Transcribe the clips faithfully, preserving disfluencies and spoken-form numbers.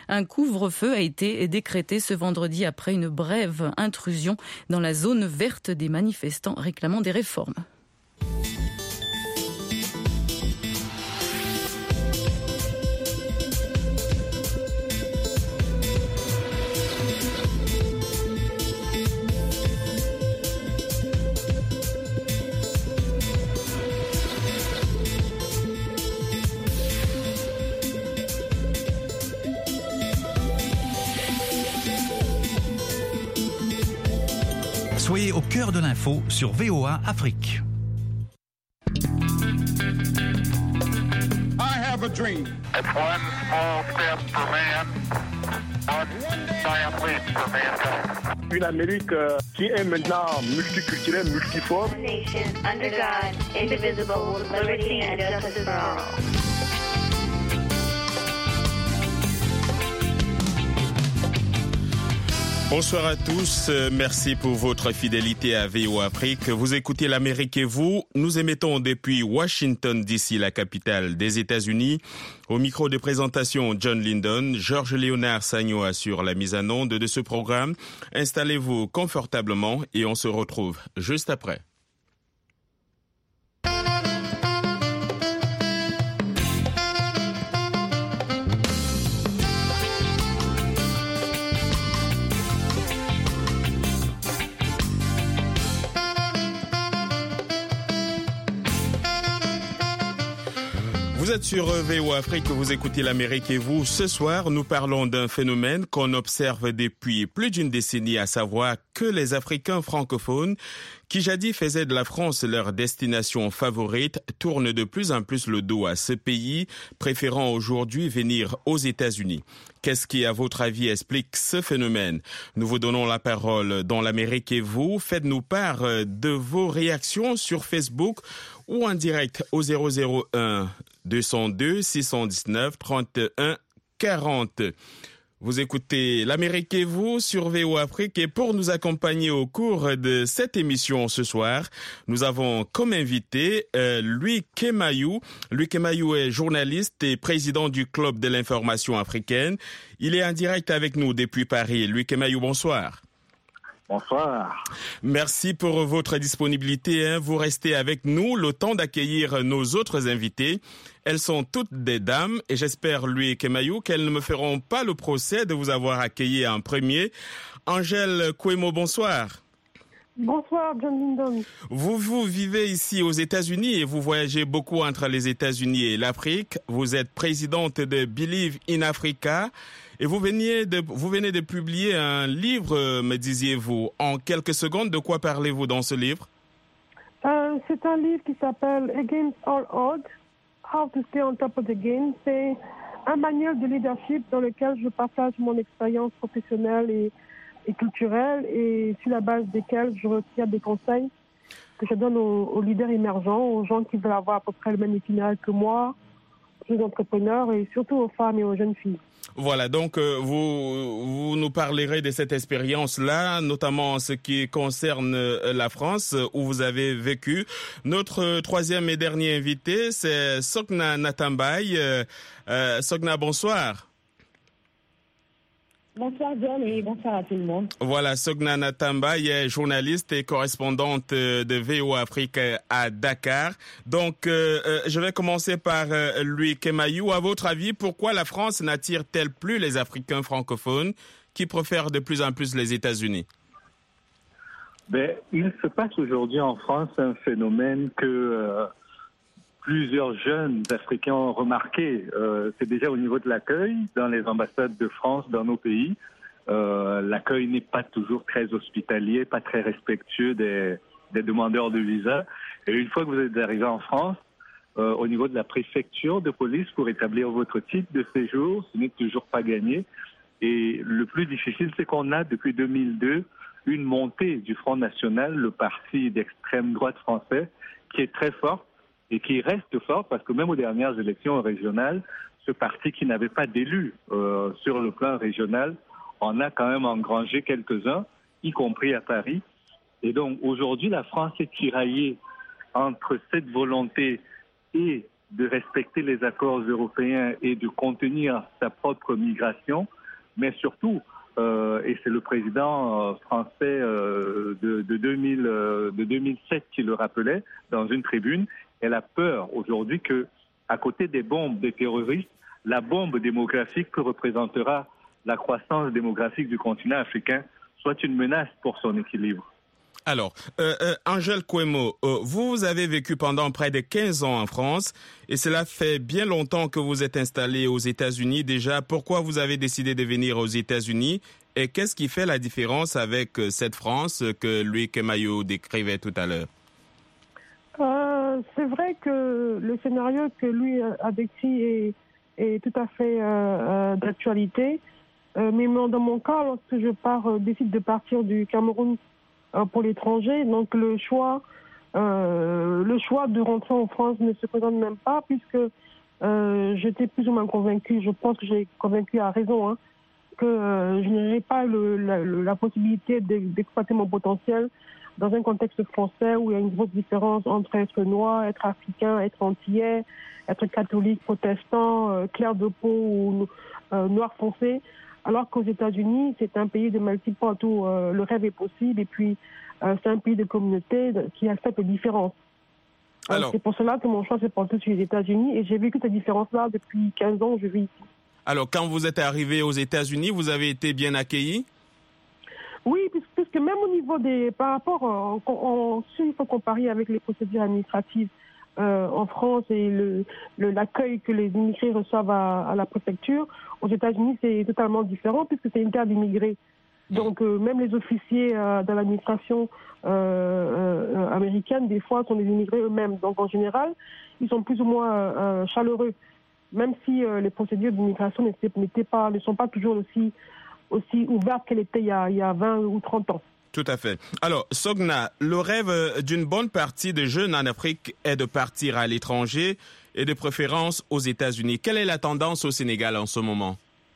Un couvre-feu a été décrété ce vendredi après une brève intrusion dans la zone verte des manifestants réclamant des réformes. Soyez au cœur de l'info sur V O A Afrique. I have a dream. It's one small step for man, one giant leap for mankind. Une Amérique euh, qui est maintenant multiculturelle, multiforme. Nation under God, indivisible, with liberty and justice for all. Bonsoir à tous, merci pour votre fidélité à V O A Afrique. Vous écoutez l'Amérique et vous. Nous émettons depuis Washington D C, la capitale des États-Unis. Au micro de présentation, John Lindon, Georges Léonard Sagno assure la mise en onde de ce programme. Installez-vous confortablement et on se retrouve juste après. Vous êtes sur V O A Afrique, vous écoutez l'Amérique et vous. Ce soir, nous parlons d'un phénomène qu'on observe depuis plus d'une décennie, à savoir que les Africains francophones, qui jadis faisaient de la France leur destination favorite, tournent de plus en plus le dos à ce pays, préférant aujourd'hui venir aux États-Unis. Qu'est-ce qui, à votre avis, explique ce phénomène? Nous vous donnons la parole dans l'Amérique et vous. Faites-nous part de vos réactions sur Facebook ou en direct au zéro zéro un deux zéro deux six un neuf trente et un quarante. Vous écoutez l'Amérique et vous sur V O A Afrique et pour nous accompagner au cours de cette émission ce soir, nous avons comme invité euh, Louis Kemayou. Louis Kemayou est journaliste et président du Club de l'information africaine. Il est en direct avec nous depuis Paris. Louis Kemayou, bonsoir. Bonsoir. Merci pour votre disponibilité. Hein. Vous restez avec nous le temps d'accueillir nos autres invités. Elles sont toutes des dames et j'espère, Louis Kemayou, qu'elles ne me feront pas le procès de vous avoir accueilli en premier. Angèle Kouemo, bonsoir. Bonsoir, John Lindon. Vous, vous vivez ici aux États-Unis et vous voyagez beaucoup entre les États-Unis et l'Afrique. Vous êtes présidente de Believe in Africa. Et vous venez de, vous venez de publier un livre, me disiez-vous. En quelques secondes, de quoi parlez-vous dans ce livre? euh, C'est un livre qui s'appelle Against All Odds, How to Stay on Top of the Game. C'est un manuel de leadership dans lequel je partage mon expérience professionnelle et, et culturelle et sur la base desquels je retire des conseils que je donne aux, aux leaders émergents, aux gens qui veulent avoir à peu près le même itinéraire que moi, aux entrepreneurs et surtout aux femmes et aux jeunes filles. Voilà, donc euh, vous, vous nous parlerez de cette expérience-là, notamment en ce qui concerne euh, la France, où vous avez vécu. Notre euh, troisième et dernier invité, c'est Sogna Natambaye. Euh, euh, Sogna, bonsoir. Bonsoir John et bonsoir à tout le monde. Voilà, Sogna Natambaye est journaliste et correspondante de V O A Afrique à Dakar. Donc, euh, euh, je vais commencer par euh, Louis Kemayou. À votre avis, pourquoi la France n'attire-t-elle plus les Africains francophones qui préfèrent de plus en plus les États-Unis? Ben, il se passe aujourd'hui en France un phénomène que euh, plusieurs jeunes Africains ont remarqué. Euh, c'est déjà au niveau de l'accueil dans les ambassades de France, dans nos pays. Euh, l'accueil n'est pas toujours très hospitalier, pas très respectueux des, des demandeurs de visa. Et une fois que vous êtes arrivé en France, euh, au niveau de la préfecture de police pour établir votre titre de séjour, ce n'est toujours pas gagné. Et le plus difficile, c'est qu'on a depuis deux mille deux une montée du Front National, le parti d'extrême droite français, qui est très fort et qui reste fort parce que même aux dernières élections régionales, ce parti qui n'avait pas d'élus euh, sur le plan régional en a quand même engrangé quelques-uns, y compris à Paris. Et donc aujourd'hui, la France est tiraillée entre cette volonté et de respecter les accords européens et de contenir sa propre migration mais surtout, euh, et c'est le président français euh, de, de, deux mille, euh, de deux mille sept qui le rappelait dans une tribune, elle a peur aujourd'hui que, à côté des bombes des terroristes, la bombe démographique que représentera la croissance démographique du continent africain soit une menace pour son équilibre. Alors, euh, euh, Angèle Kouemo, euh, vous avez vécu pendant près de quinze ans en France et cela fait bien longtemps que vous êtes installé aux États-Unis. Déjà, pourquoi vous avez décidé de venir aux États-Unis et qu'est-ce qui fait la différence avec cette France que Louis Kemayo décrivait tout à l'heure? Euh, c'est vrai que le scénario que lui a décrit est, est tout à fait euh, euh, d'actualité. Euh, mais dans mon cas, lorsque je pars, euh, décide de partir du Cameroun euh, pour l'étranger, donc le choix, euh, le choix de rentrer en France ne se présente même pas puisque euh, j'étais plus ou moins convaincue, je pense que j'ai convaincu à raison, hein, que euh, je n'aurais pas le, la, la possibilité d'exploiter mon potentiel dans un contexte français où il y a une grosse différence entre être noir, être africain, être antillais, être catholique, protestant, euh, clair de peau ou euh, noir foncé. Alors qu'aux États-Unis, c'est un pays de melting pot où euh, le rêve est possible et puis euh, c'est un pays de communauté qui accepte les différences. Alors, euh, c'est pour cela que mon choix s'est porté sur les États-Unis et j'ai vécu cette différence-là depuis quinze ans où je vis ici. Alors, quand vous êtes arrivé aux États-Unis, vous avez été bien accueilli? Oui, puisque, puisque même au niveau des... Par rapport... Euh, on, il faut comparer avec les procédures administratives euh, en France et le, le, l'accueil que les immigrés reçoivent à, à la préfecture. Aux États-Unis, c'est totalement différent puisque c'est une terre d'immigrés. Donc, euh, même les officiers euh, dans l'administration euh, euh, américaine, des fois, sont des immigrés eux-mêmes. Donc, en général, ils sont plus ou moins euh, chaleureux, même si euh, les procédures d'immigration n'étaient, n'étaient pas, ne sont pas toujours aussi... aussi ouverte qu'elle était il y, a, il y a vingt ou trente ans. Tout à fait. Alors, Sogna, le rêve d'une bonne partie des jeunes en Afrique est de partir à l'étranger et de préférence aux États-Unis. Quelle est la tendance au Sénégal en ce moment?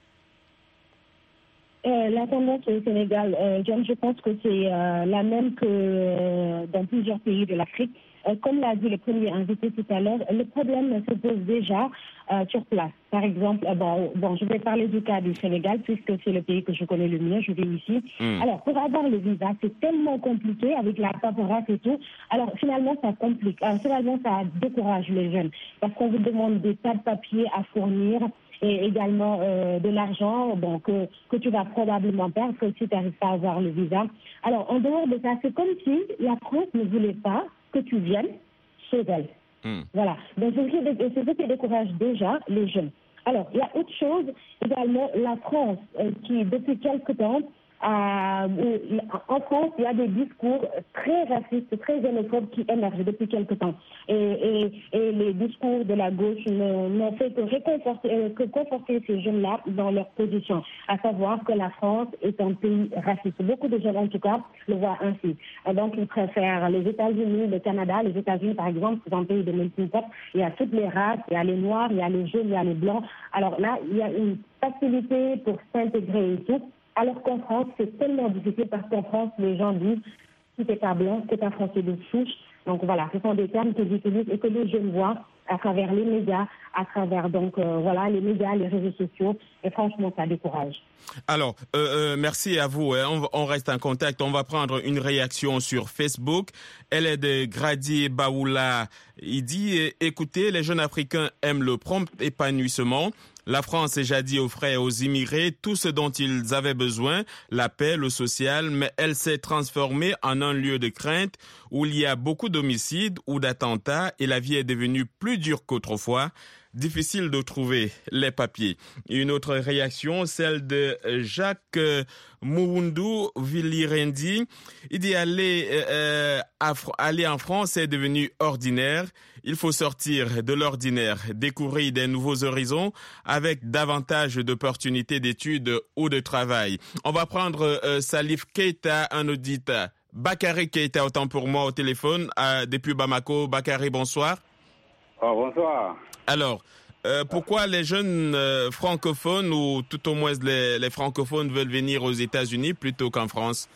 Euh, la tendance au Sénégal, euh, John, je pense que c'est euh, la même que euh, dans plusieurs pays de l'Afrique. Euh, comme l'a dit le premier invité tout à l'heure, le problème se pose déjà euh, sur place. Par exemple, euh, bon, bon, je vais parler du cas du Sénégal puisque c'est le pays que je connais le mieux, je vis ici. Mm. Alors, pour avoir le visa, c'est tellement compliqué avec la paperasse et tout. Alors, finalement, ça complique. Alors, finalement, ça décourage les jeunes parce qu'on vous demande des tas de papiers à fournir et également euh, de l'argent bon, que, que tu vas probablement perdre si tu n'arrives pas à avoir le visa. Alors, en dehors de ça, c'est comme si la France ne voulait pas que tu viennes chez elle. Mmh. Voilà. Donc, c'est ce qui décourage déjà les jeunes. Alors, il y a autre chose, également, la France, euh, qui, depuis quelque temps, euh, en France, il y a des discours très racistes, très xénophobes qui émergent depuis quelque temps. Et, et, et les discours de la gauche n'ont fait que, réconforter, que conforter ces jeunes-là dans leur position, à savoir que la France est un pays raciste. Beaucoup de jeunes, en tout cas, le voient ainsi. Et donc, ils préfèrent les États-Unis, le Canada. Les États-Unis, par exemple, c'est un pays de melting pot. Il y a toutes les races, il y a les Noirs, il y a les jaunes, il y a les Blancs. Alors là, il y a une facilité pour s'intégrer et tout. Alors qu'en France, c'est tellement difficile parce qu'en France, les gens disent « si t'es pas blanc, t'es pas français de souche ». Donc voilà, ce sont des termes que j'utilise et que les jeunes voient à travers les médias, à travers donc euh, voilà les médias, les réseaux sociaux. Et franchement, ça décourage. Alors, euh, euh, merci à vous. Hein. On, on reste en contact. On va prendre une réaction sur Facebook. Elle est de Grady Baoula. Il dit « Écoutez, les jeunes Africains aiment le prompt épanouissement. La France est jadis offrait aux immigrés tout ce dont ils avaient besoin, la paix, le social, mais elle s'est transformée en un lieu de crainte où il y a beaucoup d'homicides ou d'attentats et la vie est devenue plus dure qu'autrefois. Difficile de trouver les papiers. Une autre réaction, celle de Jacques Mououndou Vilirendi. Il dit aller, euh, aller en France est devenu ordinaire. Il faut sortir de l'ordinaire, découvrir des nouveaux horizons avec davantage d'opportunités d'études ou de travail. On va prendre euh, Salif Keita, un auditeur. Bakary Keita, autant pour moi, au téléphone, euh, depuis Bamako. Bakary, bonsoir. Oh, bonsoir. Alors, euh, pourquoi les jeunes euh, francophones, ou tout au moins les, les francophones, veulent venir aux États-Unis plutôt qu'en France?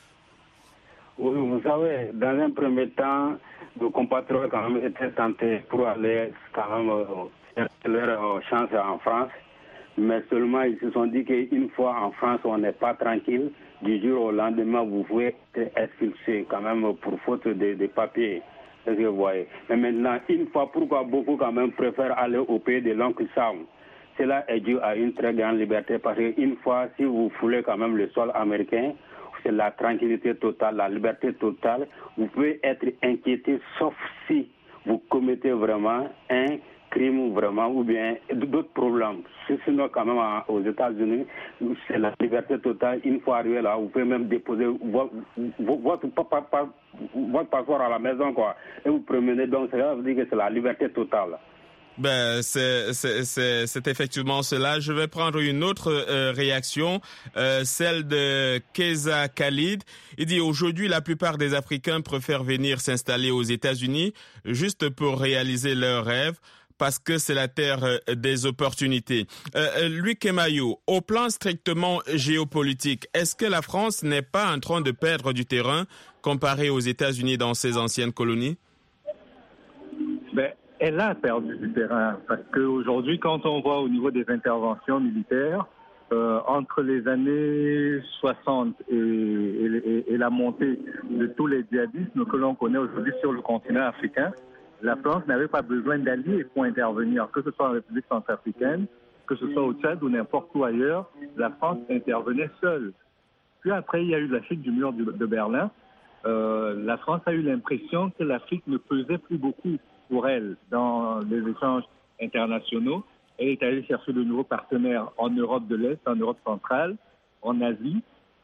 Oui, vous savez, dans un premier temps, nos compatriotes quand même étaient tentés pour aller quand même euh, leur chance en France. Mais seulement, ils se sont dit qu'une fois en France, on n'est pas tranquille. Du jour au lendemain, vous pouvez être expulsé quand même pour faute de, de papiers. C'est ce que vous voyez. Mais maintenant, une fois, pourquoi beaucoup quand même préfèrent aller au pays de l'oncle Sam? Cela est dû à une très grande liberté parce qu'une fois, si vous foulez quand même le sol américain, c'est la tranquillité totale, la liberté totale. Vous pouvez être inquiété sauf si vous commettez vraiment un crime vraiment ou bien d'autres problèmes. Sinon, quand même, aux États-Unis, c'est la liberté totale. Une fois arrivé là, vous pouvez même déposer votre, votre, votre passeport à la maison, quoi. Et vous promenez. Donc, ça veut dire que c'est la liberté totale. Ben, c'est, c'est, c'est, c'est effectivement cela. Je vais prendre une autre euh, réaction, euh, celle de Keza Khalid. Il dit aujourd'hui, la plupart des Africains préfèrent venir s'installer aux États-Unis juste pour réaliser leurs rêves, parce que c'est la terre des opportunités. Euh, Louis Kemayo, au plan strictement géopolitique, est-ce que la France n'est pas en train de perdre du terrain comparé aux États-Unis dans ses anciennes colonies? Ben, elle a perdu du terrain parce qu'aujourd'hui, quand on voit au niveau des interventions militaires, euh, entre les années soixante et, et, et la montée de tous les djihadismes que l'on connaît aujourd'hui sur le continent africain, la France n'avait pas besoin d'alliés pour intervenir, que ce soit en République centrafricaine, que ce soit au Tchad ou n'importe où ailleurs, la France intervenait seule. Puis après, il y a eu la chute du mur de Berlin. Euh, la France a eu l'impression que l'Afrique ne pesait plus beaucoup pour elle dans les échanges internationaux. Elle est allée chercher de nouveaux partenaires en Europe de l'Est, en Europe centrale, en Asie.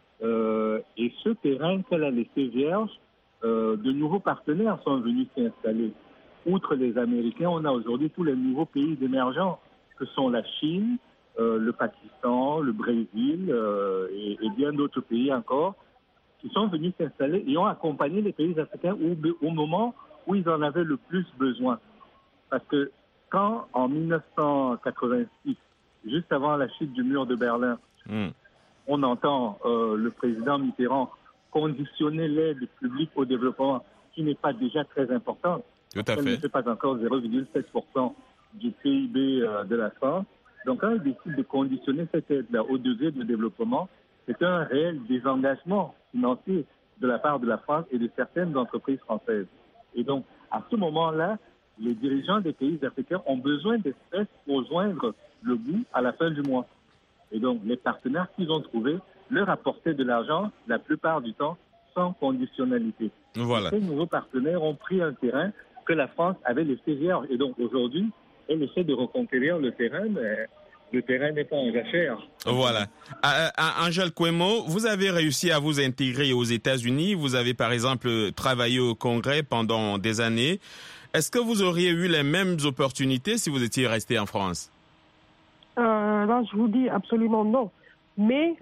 Euh, et ce terrain qu'elle a laissé vierge, euh, de nouveaux partenaires sont venus s'y installer. Outre les Américains, on a aujourd'hui tous les nouveaux pays émergents, que sont la Chine, euh, le Pakistan, le Brésil euh, et, et bien d'autres pays encore, qui sont venus s'installer et ont accompagné les pays africains au, au moment où ils en avaient le plus besoin. Parce que quand, en dix-neuf cent quatre-vingt-six, juste avant la chute du mur de Berlin, mmh. on entend euh, le président Mitterrand conditionner l'aide publique au développement, qui n'est pas déjà très importante. Tout à Elle fait. ne fait pas encore zéro virgule sept pour cent du P I B euh, de la France. Donc, quand il décide de conditionner cette aide-là au degré de développement, c'est un réel désengagement financier de la part de la France et de certaines entreprises françaises. Et donc, à ce moment-là, les dirigeants des pays africains ont besoin d'espèces pour joindre le bout à la fin du mois. Et donc, les partenaires qu'ils ont trouvés leur apportaient de l'argent, la plupart du temps, sans conditionnalité. Voilà. Ces nouveaux partenaires ont pris un terrain que la France avait laissé vierge. Et donc, aujourd'hui, elle essaie de reconquérir le terrain, mais le terrain n'est pas en jachère. Voilà. À, à Angèle Kouemo, vous avez réussi à vous intégrer aux États-Unis. Vous avez, par exemple, travaillé au Congrès pendant des années. Est-ce que vous auriez eu les mêmes opportunités si vous étiez resté en France? Euh, là, je vous dis absolument non. Mais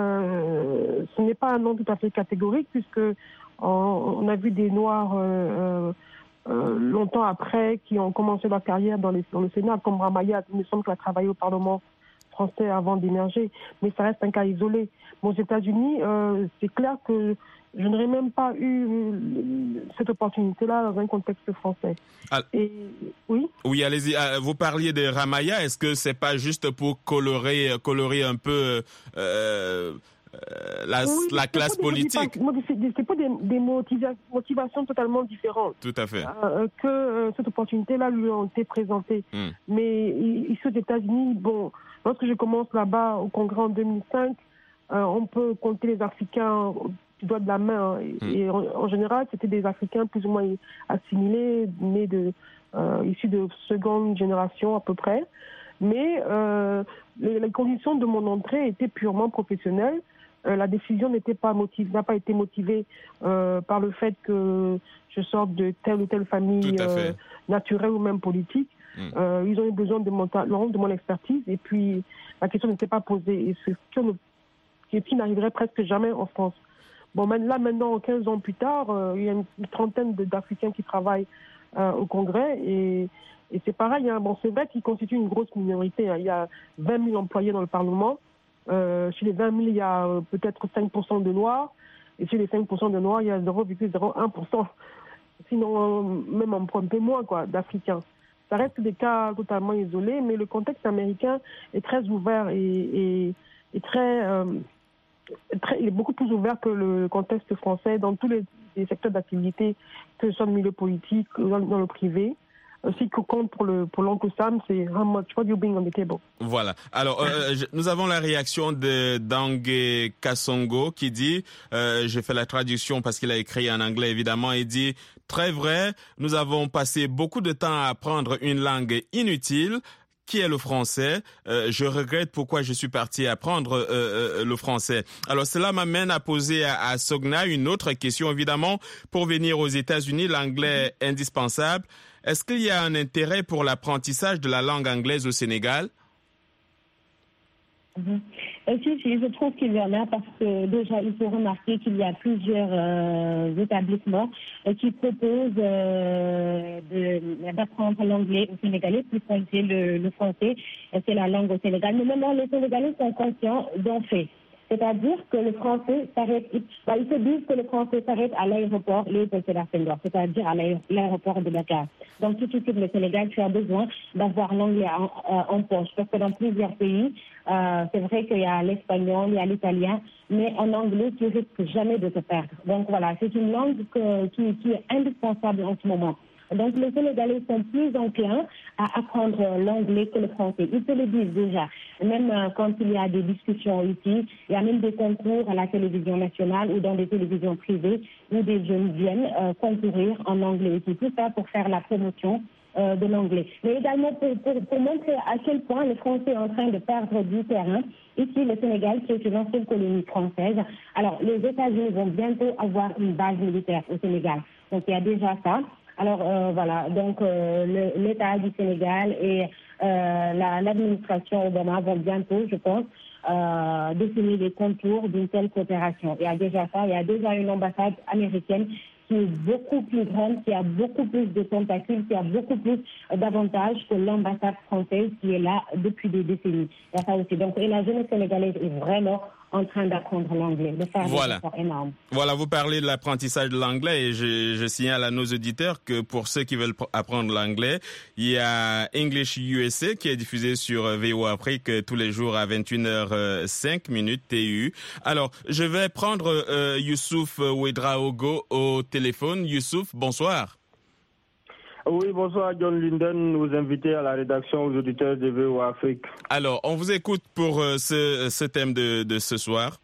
euh, ce n'est pas un non tout à fait catégorique, puisque on, on a vu des Noirs euh, euh, longtemps après qui ont commencé leur carrière dans, les, dans le Sénat, comme Ramaya. Il me semble qu'elle a travaillé au Parlement français avant d'émerger, mais ça reste un cas isolé. Mais aux États-Unis, euh, c'est clair que je n'aurais même pas eu cette opportunité-là dans un contexte français. Ah, Et oui. Oui, allez-y. Vous parliez de Ramaya. Est-ce que c'est pas juste pour colorer, colorer un peu euh, la, oui, la classe politique? C'est pas des, des motiva- motivations totalement différentes. Tout à fait. Euh, que euh, cette opportunité-là lui a été présentée. Mm. Mais ici aux États-Unis, bon, lorsque je commence là-bas au Congrès en deux mille cinq, euh, on peut compter les Africains du doigt de la main. Hein. Et, mmh. et en, en général, c'était des Africains plus ou moins assimilés, nés de, euh, issus de seconde génération à peu près. Mais euh, les, les conditions de mon entrée étaient purement professionnelles. Euh, la décision n'était pas motivée, n'a pas été motivée euh, par le fait que je sorte de telle ou telle famille euh, naturelle ou même politique. Mmh. Euh, ils ont eu besoin de mon talent, de mon expertise, et puis la question n'était pas posée. Et c'est ce qui, qui n'arriverait presque jamais en France. Bon, là, maintenant, quinze ans plus tard, euh, il y a une, une trentaine d'Africains qui travaillent euh, au Congrès et, et c'est pareil. Hein. Bon, c'est vrai qu'ils constituent une grosse minorité. Hein. Il y a vingt mille employés dans le Parlement. Euh, sur les vingt mille, il y a euh, peut-être cinq pour cent de Noirs. Et sur les cinq pour cent de Noirs, il y a zéro virgule zéro un pour cent. Sinon, euh, même un peu moins quoi, d'Africains. ça reste des cas totalement isolés, mais le contexte américain est très ouvert et, et, et très, euh, très, il est beaucoup plus ouvert que le contexte français dans tous les, les secteurs d'activité, que ce soit le milieu politique, dans, dans le privé. Aussi que compte pour le pour l'oncle Sam, c'est how much what you bring on the table. Voilà. Alors euh, je, nous avons la réaction de Dangue Kassongo qui dit, euh, j'ai fait la traduction parce qu'il a écrit en anglais évidemment, il dit très vrai, nous avons passé beaucoup de temps à apprendre une langue inutile qui est le français. Euh, je regrette pourquoi je suis parti apprendre euh, euh, le français. Alors cela m'amène à poser à, à Sogna une autre question. Évidemment, pour venir aux États-Unis, l'anglais est indispensable. Est-ce qu'il y a un intérêt pour l'apprentissage de la langue anglaise au Sénégal? Mmh. Euh, si, si, je trouve qu'il y en a parce que déjà, il faut remarquer qu'il y a plusieurs euh, établissements euh, qui proposent euh, de, d'apprendre l'anglais au Sénégalais, plus c'est le, le français, c'est la langue au Sénégal. Mais maintenant, les Sénégalais sont conscients d'un fait. C'est-à-dire que le français s'arrête, bah, ils se disent que le français s'arrête à l'aéroport Léopold Sédar Senghor, c'est-à-dire à l'aéroport de Dakar. Donc, tout de suite, le Sénégal, tu as besoin d'avoir l'anglais en, en poche. Parce que dans plusieurs pays, euh, c'est vrai qu'il y a l'espagnol, il y a l'italien, mais en anglais, tu risques jamais de te perdre. Donc, voilà, c'est une langue que, qui, qui est indispensable en ce moment. Donc, les Sénégalais sont plus enclins à apprendre l'anglais que le français. Ils se le disent déjà. Même euh, quand il y a des discussions ici, il y a même des concours à la télévision nationale ou dans des télévisions privées où des jeunes viennent euh, concourir en anglais ici. Tout ça pour faire la promotion euh, de l'anglais. Mais également pour, pour, pour montrer à quel point le français est en train de perdre du terrain. Ici, le Sénégal, qui est une ancienne colonie française. Alors, les États-Unis vont bientôt avoir une base militaire au Sénégal. Donc, il y a déjà ça. Alors euh, voilà, donc euh, le, l'État du Sénégal et euh, la, l'administration Obama vont bientôt, je pense, euh, définir les contours d'une telle coopération. Il y a déjà ça, il y a déjà une ambassade américaine qui est beaucoup plus grande, qui a beaucoup plus de tentacules, qui a beaucoup plus d'avantages que l'ambassade française qui est là depuis des décennies. Il y a ça aussi. Donc, et la jeunesse sénégalaise est vraiment en train d'apprendre l'anglais, de faire voilà. des efforts énormes. Voilà, vous parlez de l'apprentissage de l'anglais et je, je signale à nos auditeurs que pour ceux qui veulent apprendre l'anglais, il y a English U S A qui est diffusé sur V O A Afrique tous les jours à vingt et une heures cinq T U. Alors, je vais prendre euh, Youssouf Ouedraogo au téléphone. Youssouf, bonsoir. Oui, bonsoir John Linden, vous invitez à la rédaction aux auditeurs de V O A Afrique. Alors, on vous écoute pour euh, ce, ce thème de, de ce soir.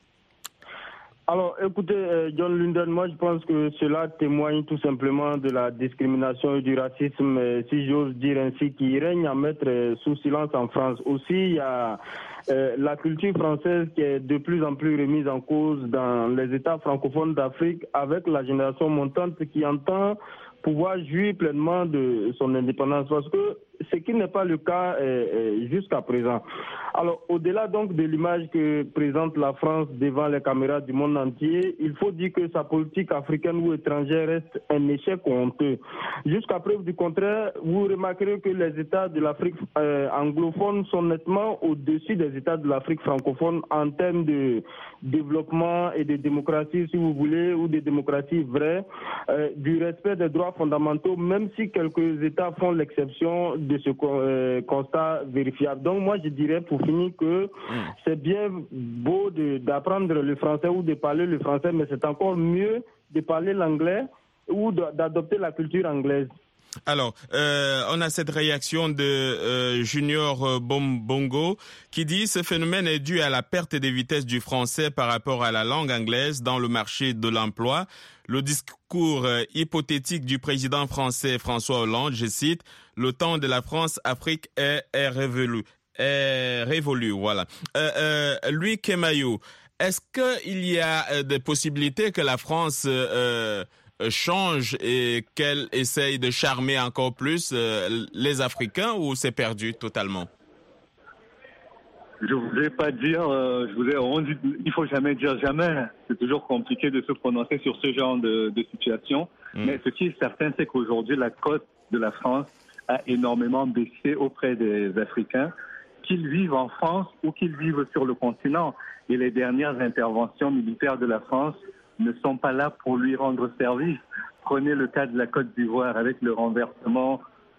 Alors, écoutez, euh, John Linden, moi je pense que cela témoigne tout simplement de la discrimination et du racisme, euh, si j'ose dire ainsi, qui règne à mettre euh, sous silence en France. Aussi, il y a euh, la culture française qui est de plus en plus remise en cause dans les États francophones d'Afrique avec la génération montante qui entend pouvoir jouir pleinement de son indépendance, parce que ce qui n'est pas le cas euh, jusqu'à présent. Alors, au-delà donc de l'image que présente la France devant les caméras du monde entier, il faut dire que sa politique africaine ou étrangère reste un échec honteux. Jusqu'à preuve du contraire, vous remarquerez que les États de l'Afrique euh, anglophone sont nettement au-dessus des États de l'Afrique francophone en termes de développement et de démocratie, si vous voulez, ou de démocratie vraie, euh, du respect des droits fondamentaux, même si quelques États font l'exception de ce euh, constat vérifiable. Donc moi je dirais pour finir que mmh. c'est bien beau de, d'apprendre le français ou de parler le français, mais c'est encore mieux de parler l'anglais ou de, d'adopter la culture anglaise. Alors, euh, on a cette réaction de euh, Junior Bongo qui dit « Ce phénomène est dû à la perte de vitesse du français par rapport à la langue anglaise dans le marché de l'emploi. Le discours euh, hypothétique du président français François Hollande, je cite, « Le temps de la France-Afrique est, est révolu. » Est révolu, voilà. Euh, euh, Louis Kemayou, est-ce qu'il y a euh, des possibilités que la France... Euh, change et qu'elle essaye de charmer encore plus euh, les Africains, ou c'est perdu totalement? Je voulais pas dire, euh, je voulais, on dit, il faut jamais dire jamais. C'est toujours compliqué de se prononcer sur ce genre de, de situation. Mmh. Mais ce qui est certain, c'est qu'aujourd'hui, la cote de la France a énormément baissé auprès des Africains, qu'ils vivent en France ou qu'ils vivent sur le continent. Et les dernières interventions militaires de la France ne sont pas là pour lui rendre service. Prenez le cas de la Côte d'Ivoire avec le renversement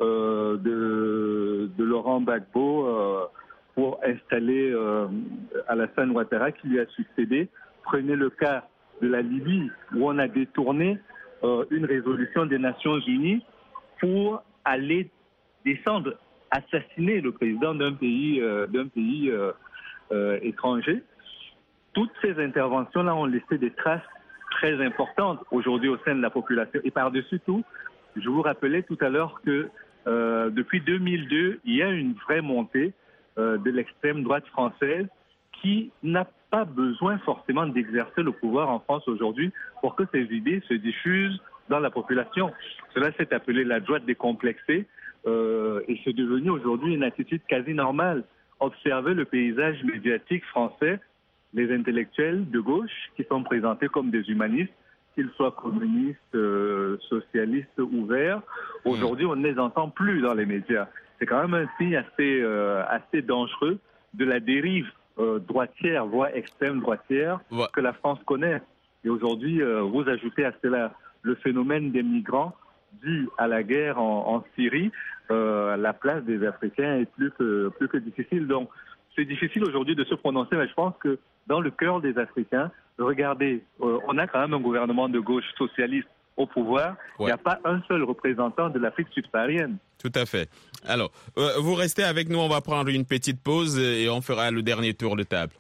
euh, de, de Laurent Gbagbo euh, pour installer euh, Alassane Ouattara qui lui a succédé. Prenez le cas de la Libye où on a détourné euh, une résolution des Nations Unies pour aller descendre, assassiner le président d'un pays, euh, d'un pays euh, euh, étranger. Toutes ces interventions-là ont laissé des traces très importantes aujourd'hui au sein de la population. Et par-dessus tout, je vous rappelais tout à l'heure que euh, depuis deux mille deux, il y a une vraie montée euh, de l'extrême droite française qui n'a pas besoin forcément d'exercer le pouvoir en France aujourd'hui pour que ces idées se diffusent dans la population. Cela s'est appelé la droite décomplexée euh, et c'est devenu aujourd'hui une attitude quasi normale. Observer le paysage médiatique français, les intellectuels de gauche qui sont présentés comme des humanistes, qu'ils soient communistes, euh, socialistes ou verts, aujourd'hui on ne les entend plus dans les médias. C'est quand même un signe assez, euh, assez dangereux de la dérive euh, droitière, voire extrême droitière, ouais. que la France connaît. Et aujourd'hui, euh, vous ajoutez à cela le phénomène des migrants dû à la guerre en, en Syrie, euh, la place des Africains est plus que, plus que difficile. Donc, c'est difficile aujourd'hui de se prononcer, mais je pense que dans le cœur des Africains, regardez, euh, on a quand même un gouvernement de gauche socialiste au pouvoir. Il ouais. n'y a pas un seul représentant de l'Afrique subsaharienne. Tout à fait. Alors, euh, vous restez avec nous, on va prendre une petite pause et on fera le dernier tour de table.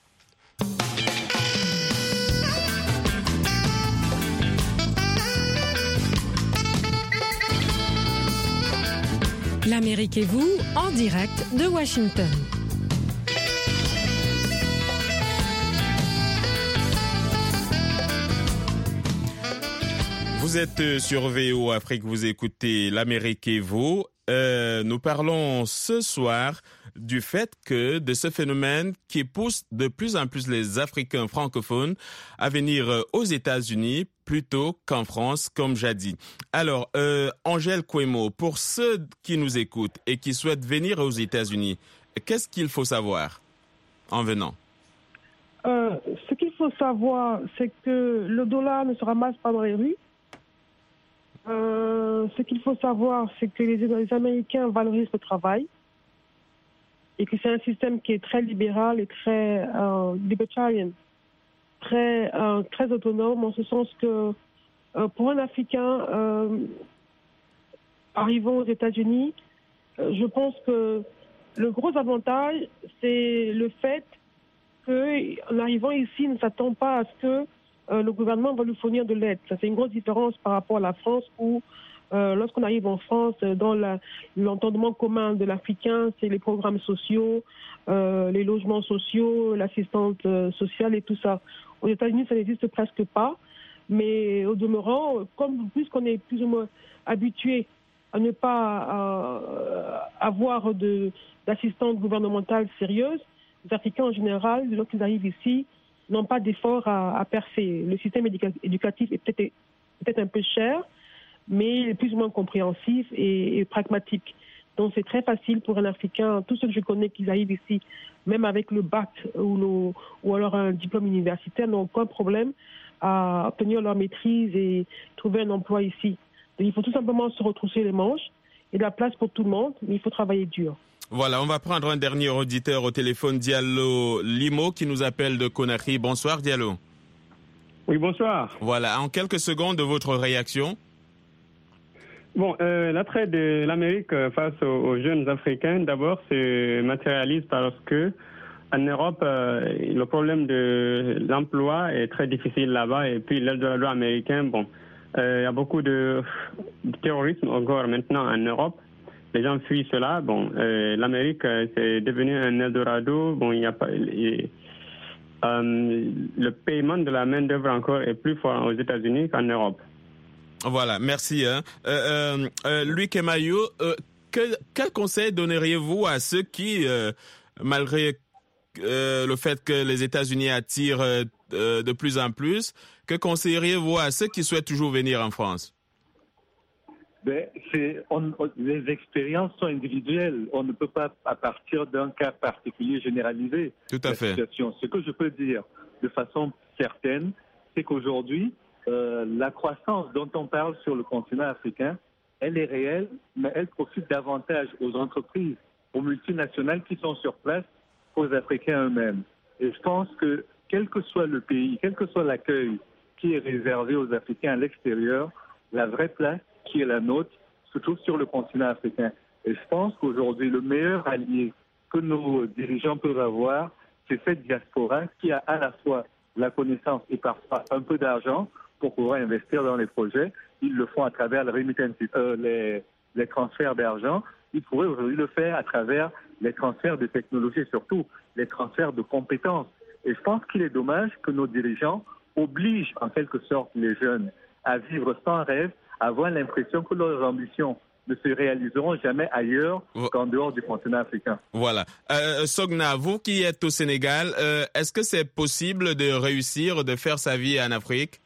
L'Amérique et vous, en direct de Washington. Vous êtes sur V O Afrique, vous écoutez l'Amérique et vous. Euh, nous parlons ce soir du fait que de ce phénomène qui pousse de plus en plus les Africains francophones à venir aux États-Unis plutôt qu'en France, comme jadis. Alors, euh, Angèle Kouemo, pour ceux qui nous écoutent et qui souhaitent venir aux États-Unis, qu'est-ce qu'il faut savoir en venant? Euh, ce qu'il faut savoir, c'est que le dollar ne se ramasse pas dans les rues. Euh, ce qu'il faut savoir, c'est que les, les Américains valorisent le travail et que c'est un système qui est très libéral et très euh, libertarian, très, euh, très autonome, en ce sens que euh, pour un Africain euh, arrivant aux États-Unis, euh, je pense que le gros avantage, c'est le fait qu'en arrivant ici, il ne s'attend pas à ce que Euh, le gouvernement va lui fournir de l'aide. Ça, c'est une grosse différence par rapport à la France où, euh, lorsqu'on arrive en France, dans la, l'entendement commun de l'Africain, c'est les programmes sociaux, euh, les logements sociaux, l'assistance euh, sociale et tout ça. Aux États-Unis, ça n'existe presque pas. Mais au demeurant, comme puisqu'on est plus ou moins habitué à ne pas euh, avoir de, d'assistance gouvernementale sérieuse, les Africains en général, lorsqu'ils arrivent ici, n'ont pas d'effort à, à percer. Le système éduca- éducatif est peut-être, peut-être un peu cher, mais il est plus ou moins compréhensif et, et pragmatique. Donc c'est très facile pour un Africain, tous ceux que je connais qui arrivent ici, même avec le bac ou, le, ou alors un diplôme universitaire, n'ont aucun problème à obtenir leur maîtrise et trouver un emploi ici. Donc il faut tout simplement se retrousser les manches. Il y a de la place pour tout le monde, mais il faut travailler dur. Voilà, on va prendre un dernier auditeur au téléphone, Diallo Limo, qui nous appelle de Conakry. Bonsoir, Diallo. Oui, bonsoir. Voilà, en quelques secondes, de votre réaction. Bon, euh, l'attrait de l'Amérique face aux, aux jeunes Africains, d'abord, se matérialise parce que en Europe, euh, le problème de l'emploi est très difficile là-bas. Et puis, l'Eldorado américain, bon, euh, il y a beaucoup de, de terrorisme encore maintenant en Europe. Les gens fuient cela. Bon, euh, l'Amérique, euh, c'est devenu un Eldorado. Bon, il y a pas, il, euh, le paiement de la main-d'œuvre encore est plus fort aux États-Unis qu'en Europe. Voilà, merci. Hein. Euh, euh, Louis Kemayo, euh, quel, quel conseil donneriez-vous à ceux qui, euh, malgré euh, le fait que les États-Unis attirent euh, de plus en plus, que conseilleriez-vous à ceux qui souhaitent toujours venir en France? Ben, c'est, on, on, les expériences sont individuelles. On ne peut pas, à partir d'un cas particulier, généraliser Tout à la fait. situation. Ce que je peux dire de façon certaine, c'est qu'aujourd'hui, euh, la croissance dont on parle sur le continent africain elle est réelle, mais elle profite davantage aux entreprises, aux multinationales qui sont sur place qu'aux Africains eux-mêmes. Et je pense que quel que soit le pays, quel que soit l'accueil qui est réservé aux Africains à l'extérieur, la vraie place qui est la nôtre se trouve sur le continent africain. Et je pense qu'aujourd'hui, le meilleur allié que nos dirigeants peuvent avoir, c'est cette diaspora qui a à la fois la connaissance et parfois un peu d'argent pour pouvoir investir dans les projets. Ils le font à travers les, euh, les, les transferts d'argent. Ils pourraient aujourd'hui le faire à travers les transferts de technologies et surtout les transferts de compétences. Et je pense qu'il est dommage que nos dirigeants obligent en quelque sorte les jeunes à vivre sans rêve, à avoir l'impression que leurs ambitions ne se réaliseront jamais ailleurs qu'en dehors du continent africain. Voilà. Euh, Sogna, vous qui êtes au Sénégal, euh, est-ce que c'est possible de réussir, de faire sa vie en Afrique?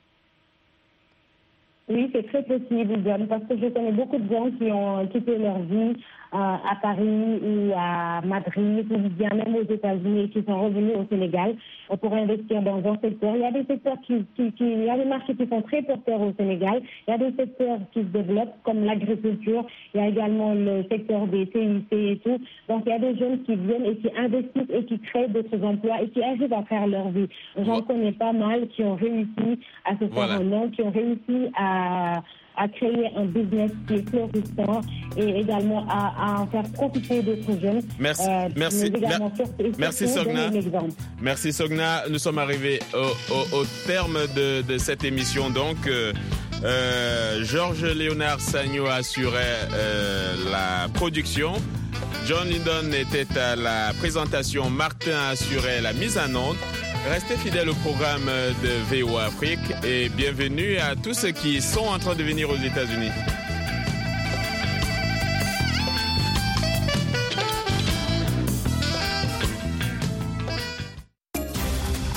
Oui, c'est très possible, John, parce que je connais beaucoup de gens qui ont quitté leur vie euh, à Paris ou à Madrid ou bien même aux États-Unis et qui sont revenus au Sénégal pour investir dans un secteur. Il y a des secteurs qui, qui, qui, il y a des marchés qui sont très porteurs au Sénégal. Il y a des secteurs qui se développent comme l'agriculture. Il y a également le secteur des C I C et tout. Donc il y a des jeunes qui viennent et qui investissent et qui créent d'autres emplois et qui arrivent à faire leur vie. J'en connais pas mal qui ont réussi à se faire voilà. un nom, qui ont réussi à à créer un business qui est florissant et également à, à en faire profiter d'autres jeunes. Merci, euh, merci, Mer- merci Sogna. Merci Sogna. Nous sommes arrivés au, au, au terme de, de cette émission. Donc, euh, euh, Georges Léonard Sagno assurait euh, la production. John Lydon était à la présentation. Martin assurait la mise en onde. Restez fidèles au programme de V O A Afrique et bienvenue à tous ceux qui sont en train de venir aux États-Unis.